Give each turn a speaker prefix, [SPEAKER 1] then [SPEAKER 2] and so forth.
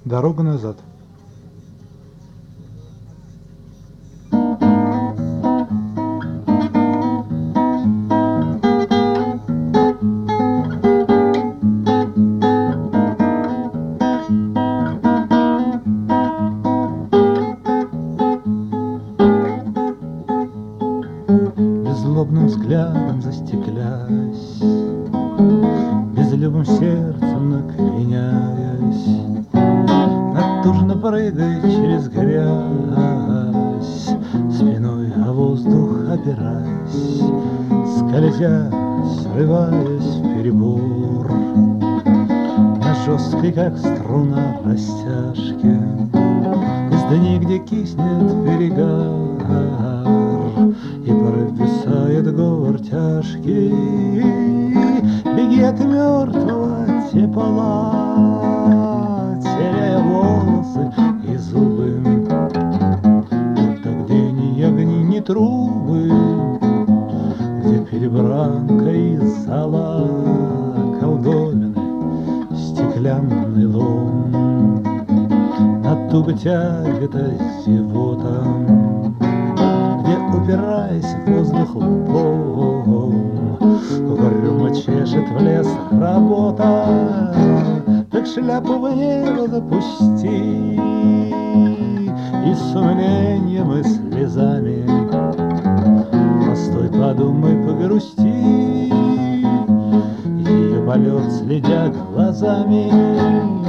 [SPEAKER 1] Дорога назад. Беззлобным взглядом застеклясь, безлюбым сердцем накреняясь, натужно прыгая через грязь, спиной о воздух опираясь, скользя, срываясь в перебор на жесткой, как струна, растяжке, из дней, где киснет перегар и провисает говор тяжкий. Беги от мертвого тепла, теряя волосы и зубы, туда, где ни огни, ни трубы, где перебранка и зала, колдовины, стеклянный лом, на туго тягот зевота, где, упираясь в воздух лбом, угрюмо чешет в лес работа. Так шляпу в небо запусти и сомнением и слезами постой, подумай, погрусти, ее полет следя глазами.